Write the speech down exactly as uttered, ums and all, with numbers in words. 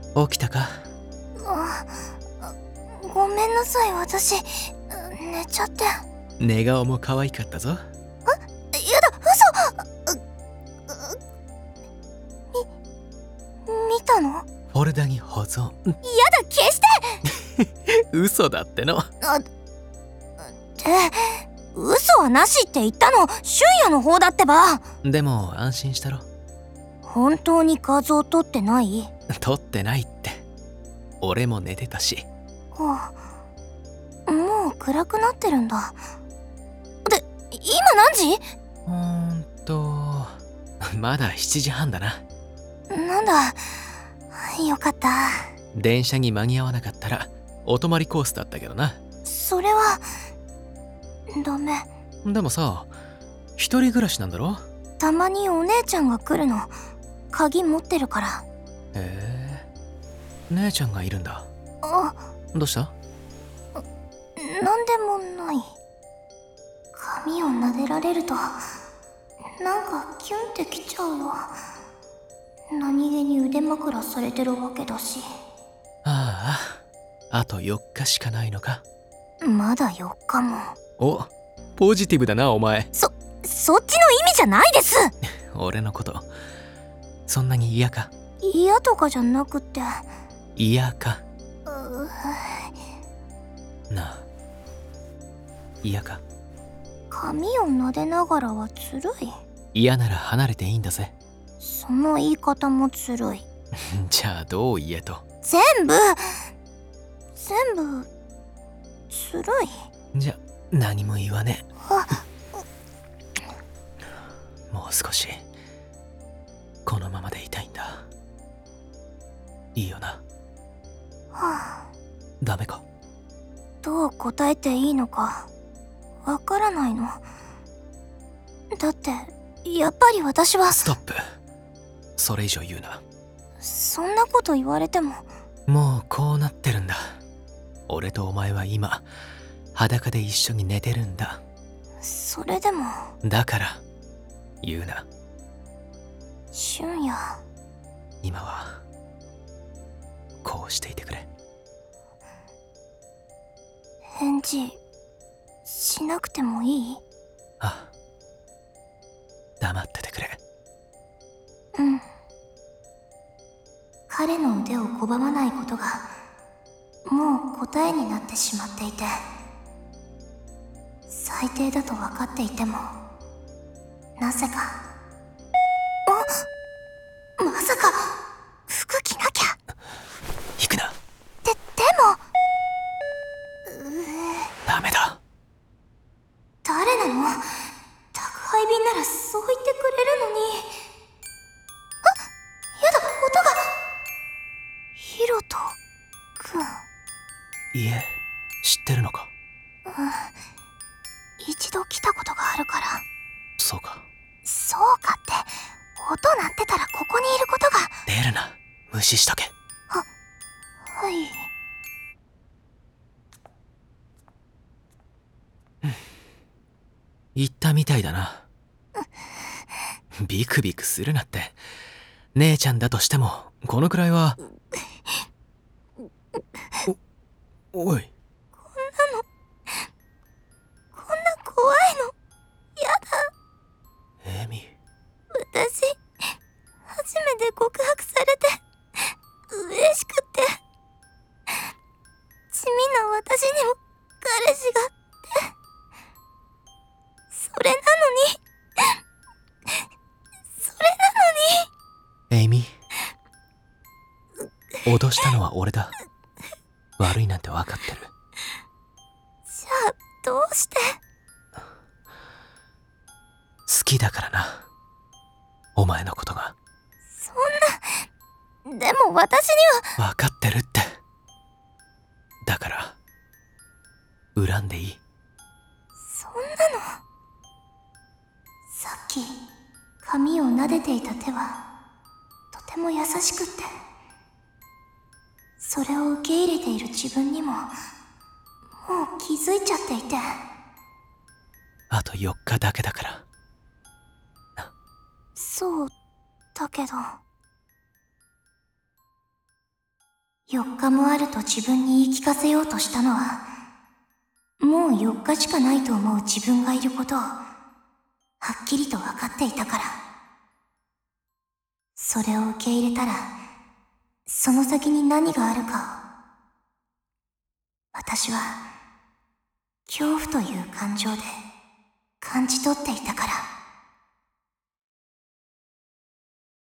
起きたか？ あ、ごめんなさい、私寝ちゃって。 寝顔も可愛かったぞ。 あ、やだ、嘘。み見たの？ フォルダに保存。 やだ、消して嘘だっての。 あ、で嘘はなしって言ったの俊也の方だってば。 でも安心したろ。 本当に画像撮ってない？ 撮ってないって。俺も寝てたし。 はあ、もう暗くなってるんだ。で、今何時？ うーんとまだしちじはんだな。 なんだ、よかった。 電車に間に合わなかったらお泊まりコースだったけどな。 それはダメ。 でもさ、一人暮らしなんだろ？ たまにお姉ちゃんが来るの。鍵持ってるから。 へえ、姉ちゃんがいるんだ。 あ、 どうした？ なんでもない。髪を撫でられるとなんかキュンってきちゃうよ。何気に腕枕されてるわけだし。 ああ、あとよっかしかないのか。 まだよっかも。 お、ポジティブだなお前。 そ、そっちの意味じゃないです俺のことそんなに嫌か？ 嫌とかじゃなくて。 嫌かうなあ、嫌か？ 髪を撫でながらはずるい。 嫌なら離れていいんだぜ。 その言い方もずるい。 じゃあどう言えと？ 全部全部ずるい。 じゃ何も言わねあ、 え。もう少しこのままでいたいんだ。いいよな？ はあ、 ダメか？ どう答えていいのかわからないの。だってやっぱり私は。 ストップ。それ以上言うな。 そんなこと言われても。 もうこうなってるんだ。俺とお前は今裸で一緒に寝てるんだ。 それでもだから言うな。 俊也、 今はこうしていてくれ。 返事しなくてもいい？ ああ、黙っててくれ。 うん。彼の腕を拒まないことがもう答えになってしまっていて、最低だと分かっていてもなぜか。あ、まさか服着なきゃ。 行くな。 で、でもダメだ。 誰なの？宅配便ならそう言ってくれるのに。あ、やだ、音が。ヒロト君。 いえ、知ってるのか？ うん、一度来たことがあるから。 そうか。 そうかって、音鳴ってたらここにいることが。 出るな、無視しとけ。 は、はい。 言ったみたいだな。ビクビクするなって。姉ちゃんだとしてもこのくらいは。お、おい。 こんなの、こんな怖いのやだ。 エミ。 私初めて告白されて嬉しくて、地味な私にも彼氏がって。それなのにそれなのにエイミ、脅したのは俺だ。悪いなんて分かってる。 じゃあどうして？ 好きだからな、お前のことが。 そんな。でも私には。 分かってるって。だから恨んでいい。 そんなの。さっき髪を撫でていた手はとても優しくって、それを受け入れている自分にももう気づいちゃっていて。 あとよっかだけだからな。 そうだけど。 よっかもあると自分に言い聞かせようとしたのは、もうよっかしかないと思う自分がいることを、はっきりと分かっていたから。それを受け入れたら、その先に何があるかを、私は、恐怖という感情で感じ取っていたから。